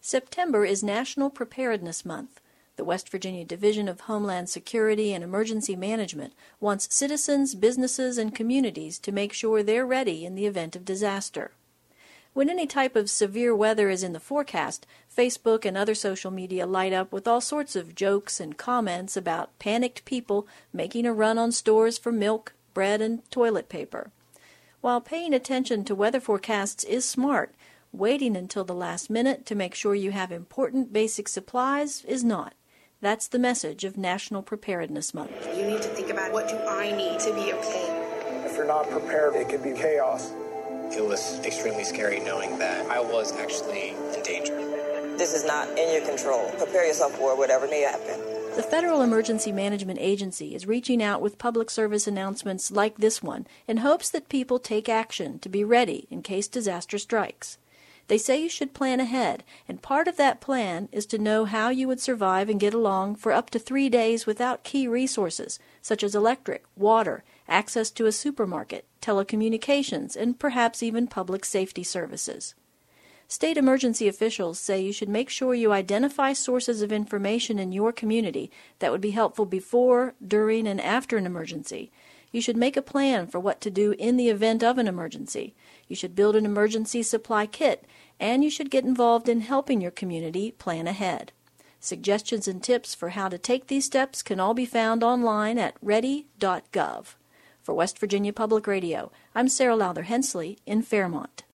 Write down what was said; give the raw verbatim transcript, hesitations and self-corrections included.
September is National Preparedness Month. The West Virginia Division of Homeland Security and Emergency Management wants citizens, businesses, and communities to make sure they're ready in the event of disaster. When any type of severe weather is in the forecast, Facebook and other social media light up with all sorts of jokes and comments about panicked people making a run on stores for milk, bread, and toilet paper. While paying attention to weather forecasts is smart, waiting until the last minute to make sure you have important basic supplies is not. That's the message of National Preparedness Month. You need to think about, what do I need to be okay? If you're not prepared, it could be chaos. It was extremely scary knowing that I was actually in danger. This is not in your control. Prepare yourself for whatever may happen. The Federal Emergency Management Agency is reaching out with public service announcements like this one in hopes that people take action to be ready in case disaster strikes. They say you should plan ahead, and part of that plan is to know how you would survive and get along for up to three days without key resources, such as electric, water, access to a supermarket, telecommunications, and perhaps even public safety services. State emergency officials say you should make sure you identify sources of information in your community that would be helpful before, during, and after an emergency. You should make a plan for what to do in the event of an emergency. You should build an emergency supply kit, and you should get involved in helping your community plan ahead. Suggestions and tips for how to take these steps can all be found online at ready dot gov. For West Virginia Public Radio, I'm Sarah Lowther Hensley in Fairmont.